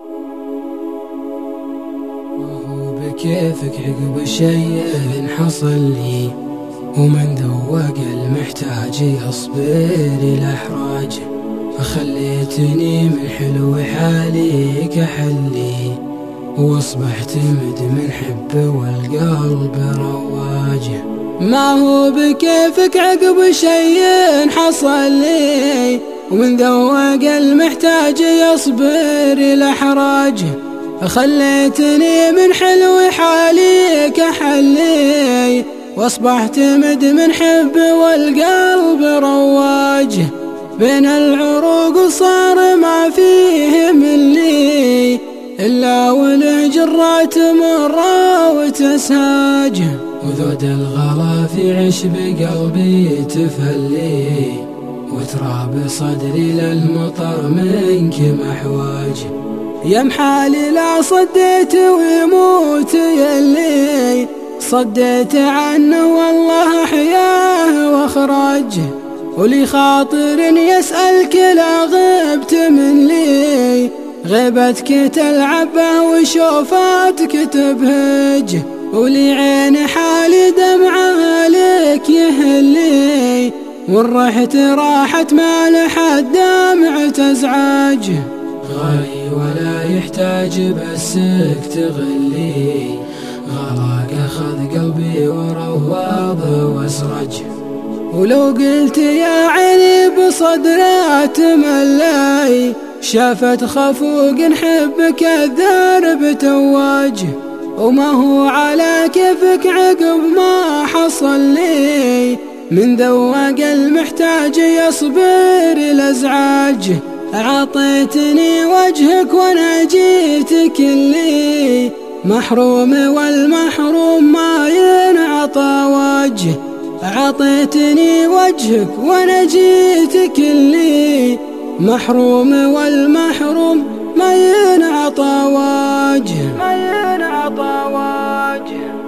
وهو بكيفك عقب الشيء حصل لي، ومن ذوق المحتاج يصبر الأحراج، فخليتني من حلو حالي كحلي، واصبحت مدمن حب والقلب رواج. ما هو بكيفك عقب شيء حصل لي، ومن ذوق المحتاج يصبر الأحراج، خليتني من حلو حالي كحلي، واصبحت مدمن حب والقلب رواج. بين العروق صار ما فيه من لي إلا والجرات مرة وتسهاج، وذود الغلا في عشب قلبي تفلي، وتراب صدري للمطر منك محواج. يا محالي لا صديت ويموت يلي صديت عنه والله حياه واخراج، ولي خاطر يسألك لا غبت من لي، غيبتك تلعبه وشوفاتك تبهج، ولي عين حالي دمعة لك يهلي، والرحت راحت ما لحد دمعة ازعاج. غالي ولا يحتاج بسك تغلي، غلاك اخذ قلبي وروض واسرج، ولو قلت يا عيني بصدرها تملي، شافت خفوق حبك الدرب تواج. وما هو على كيفك عقب ما حصل لي، من ذوق المحتاج يصبر الازعاج، أعطيتني وجهك وانا جيتك اللي محروم، والمحروم ما ينعطى وجه. أعطيتني وجهك وانا جيتك اللي محروم، والمحروم ما ينعطى وجه.